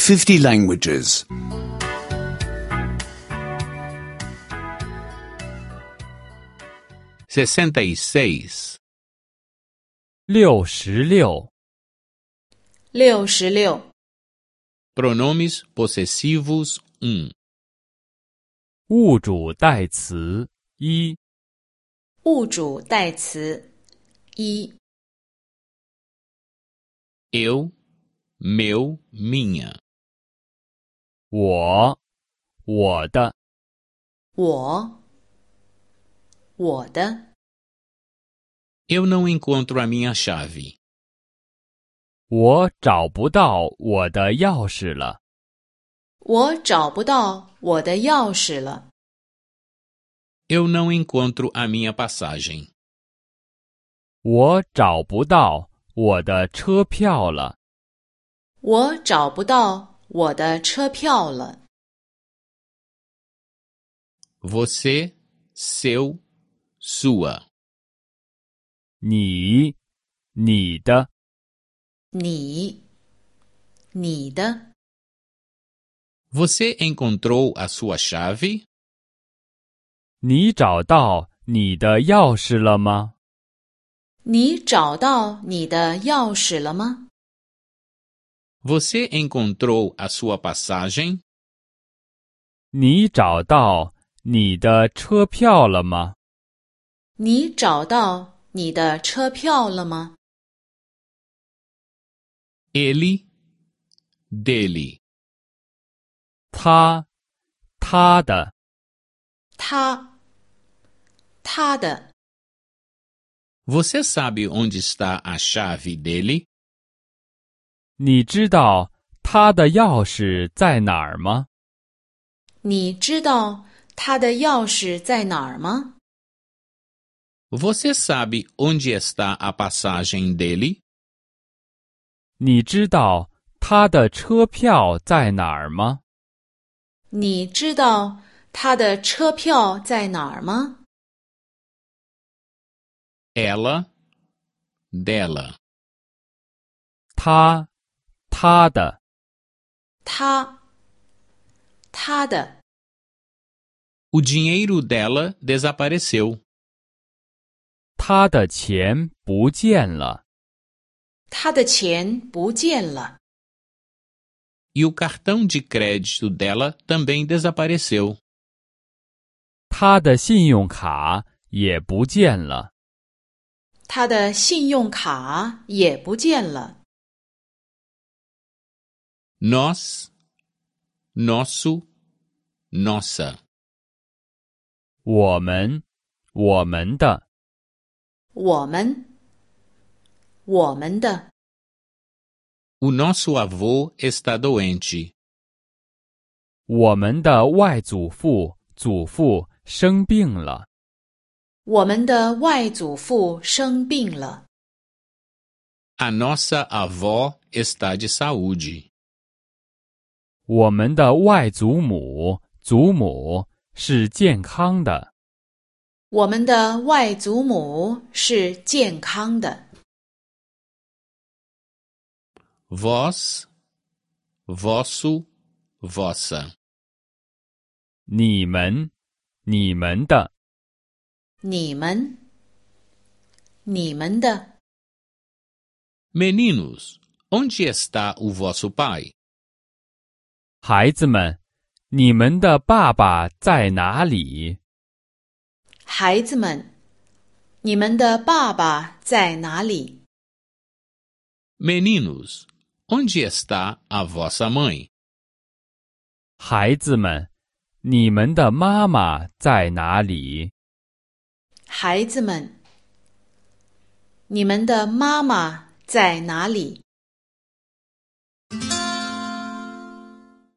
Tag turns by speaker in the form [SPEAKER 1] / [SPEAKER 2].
[SPEAKER 1] 50 languages.
[SPEAKER 2] 66
[SPEAKER 3] 66
[SPEAKER 4] 66
[SPEAKER 2] Pronomes possessivos 1
[SPEAKER 3] 物主代词一
[SPEAKER 4] 物主代词一
[SPEAKER 2] Eu, meu, minha.
[SPEAKER 3] 我的
[SPEAKER 4] 我的
[SPEAKER 2] Eu não encontro a minha chave.
[SPEAKER 3] 我找不到我的钥匙了。
[SPEAKER 4] 我找不到我的钥匙了。
[SPEAKER 2] Eu não encontro a minha passagem.
[SPEAKER 3] 我找不到我的车票了。
[SPEAKER 4] 我找不到我的车票了。
[SPEAKER 2] Você, seu, sua.
[SPEAKER 3] 你的
[SPEAKER 4] 你的
[SPEAKER 2] Você encontrou a sua chave?
[SPEAKER 3] 你找到你的钥匙了吗？
[SPEAKER 4] 你找到你的钥匙了吗？
[SPEAKER 2] Você encontrou a sua passagem?
[SPEAKER 3] 你找到你的车票了吗？
[SPEAKER 4] 你找到你的车票了吗？
[SPEAKER 2] Ele, dele.
[SPEAKER 3] 他的
[SPEAKER 4] 他的
[SPEAKER 2] Você sabe onde está a chave dele?
[SPEAKER 3] 你知道他的钥匙在哪儿吗？
[SPEAKER 4] 你知道他的钥匙在哪儿吗？
[SPEAKER 2] Você sabe onde está a passagem dele?
[SPEAKER 3] 你知道他的车票在哪儿吗？
[SPEAKER 4] 你知道他的车票在哪儿吗？
[SPEAKER 2] Ela, dela.
[SPEAKER 3] 他的
[SPEAKER 4] 他的
[SPEAKER 2] O dinheiro dela desapareceu.
[SPEAKER 3] 他的钱不见了。
[SPEAKER 4] 他的钱不见了。
[SPEAKER 2] E o cartão de crédito dela também desapareceu.
[SPEAKER 3] 他的信用卡也不见了。
[SPEAKER 4] 他的信用卡也不见了。
[SPEAKER 2] Nós, nosso, nossa.
[SPEAKER 3] 我们的
[SPEAKER 4] 我们的
[SPEAKER 2] O nosso avô está doente.
[SPEAKER 3] 我们的外祖父生病了。
[SPEAKER 4] 我们的外祖父生病了。
[SPEAKER 2] A nossa avó está de saúde.
[SPEAKER 3] 我们的外祖母是健康的。
[SPEAKER 4] 我们的外祖母是健康的。
[SPEAKER 2] Vós, vosso, vossa.
[SPEAKER 3] 你们的
[SPEAKER 4] 你们的
[SPEAKER 2] Meninos, onde está o vosso pai?
[SPEAKER 3] 孩子们，你们的爸爸在哪里？
[SPEAKER 4] 孩子们，你们的爸爸在哪里？
[SPEAKER 2] Meninos, onde está a vossa mãe?
[SPEAKER 3] 孩子们，你们的妈妈在哪里？
[SPEAKER 4] 孩子们，你们的妈妈在哪里？